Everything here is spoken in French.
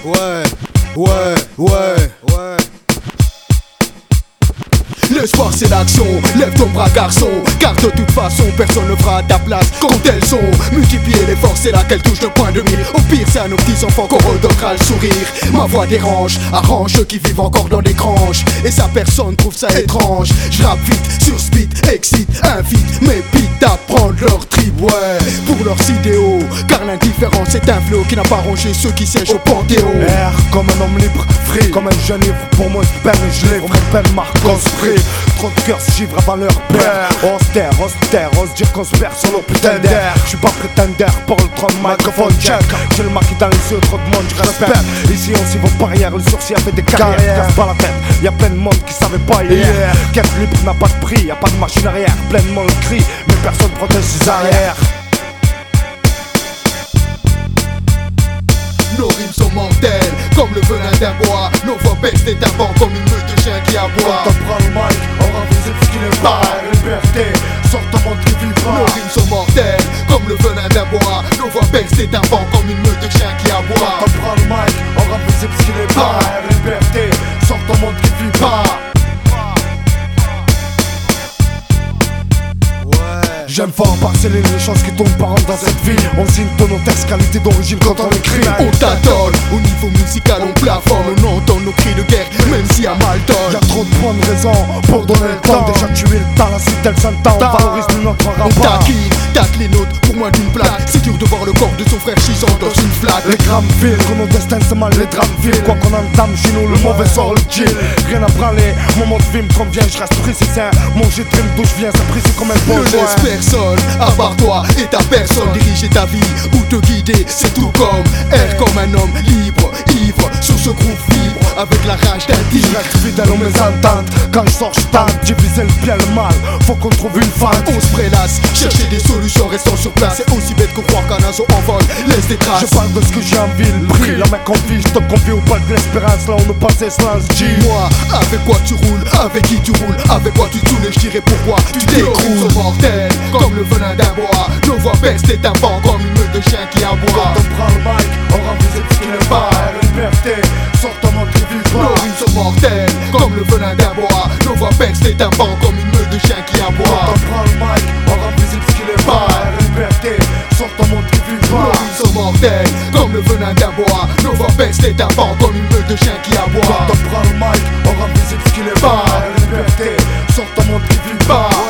Ouais. L'espoir c'est l'action, lève ton bras garçon, car de toute façon personne ne fera à ta place quand elles sont multipliées les forces, c'est là qu'elles touchent le point de mire. Au pire c'est à nos petits enfants qu'on redonnera le sourire. Ma voix dérange, arrange ceux qui vivent encore dans des granges, et ça personne trouve ça étrange. Je rappe vite, sur speed, excite, invite mes pites à prendre leur trip, ouais, pour leurs idéaux, car l'indifférence est un fléau qui n'a pas rongé ceux qui siègent au panthéon. Air comme un homme libre, free comme un jeune ivre, pour moi je peine et je livre, peine marque construit. Trop de cœurs se givrent avant leur père. Austère, on se dire qu'on se perd sur nos putains d'air. J'suis pas prétendeur pour le trône, microphone check. J'ai le marqué dans les yeux, trop de monde, j'respecte. Ici on s'y va barrière, le sourcil a fait des carrières. Casse pas la tête, y'a plein de monde qui savait pas hier. Quête libre n'a pas de prix, y'a pas de machine arrière. Plein de monde crie, mais personne protège ses arrières. Nos rimes sont mortelles, comme le venin d'un bois. Nos voix baissent des tympans comme une meute de chiens qui aboient. Quand on prend le mic, on rend visible ce qu'il est pas. Liberté, sort ton monde qui vit pas. Nos rimes sont mortelles, comme le venin d'un bois. Nos voix baissent des tympans comme une meute de chiens qui aboient. Quand on prend le mic, on rend visible ce qu'il est pas. Liberté, sort ton monde qui vit pas. J'aime fort parceller les choses qui tombent par an dans cette vie. On signe ton texte qualité d'origine quand on écrit. On t'adore, au niveau musical on plafonne. On entend nos cris de guerre, même si à mal donne. Y'a trop de bonnes raisons pour donner le temps. Déjà tué le temps, la suite elle s'entend. On valorise notre On rapport. tacle les nôtres pour moins d'une plaque. C'est dur de voir le corps de son frère gisant dans une flaque. Les grammes villes, que nos destins c'est mal les drames villes. Quoi qu'on entame chez nous, le mauvais sort le kill. Rien à branler, mon mode vie me convient. Je reste précis, c'est mon jet dream d'où je viens. C'est précis comme un bon Ne laisse personne, à part toi et ta personne, diriger ta vie ou te guider, c'est tout comme air comme un homme libre, ivre, sur ce groupe vibre, avec la rage d'un Je tigre. reste fidèle aux mes ententes. Quand je sors, je tente, diviser le bien le mal. Faut qu'on trouve une fente. On se prélasse, chercher des solutions, restant sur place. C'est aussi bête que croire qu'un oiseau en vol laisse des traces. Je parle de ce que j'ai envie, le prix. La main confie, je te confie au bal de l'espérance. Là on ne pensait se lance, Dis-moi, avec quoi tu roules, avec qui tu roules, avec quoi tu tournes, je dirais pourquoi tu t'écroules. Mortel, comme le venin d'un bois. Nos voix baissent des tympans comme une meute de chiens qui aboient. Quand on prend le mic, on rend visible ce qu'il est pas. Liberté, sort ton monde qui vit pas. Nos rimes sont mortelles, comme le venin d'un bois. Nos voix baissent des tympans comme une meute de chiens qui Quand aboient. on prend le mic, on rend visible ce qu'il est pas. Liberté, sort ton monde qui vit Nos pas. rimes sont mortelles, comme le venin d'un bois. Nos voix baissent des tympans comme une meute de chiens qui aboient. Quand on prend le mic, on rend visible ce qu'il est pas. Liberté, sort ton monde qui vit pas.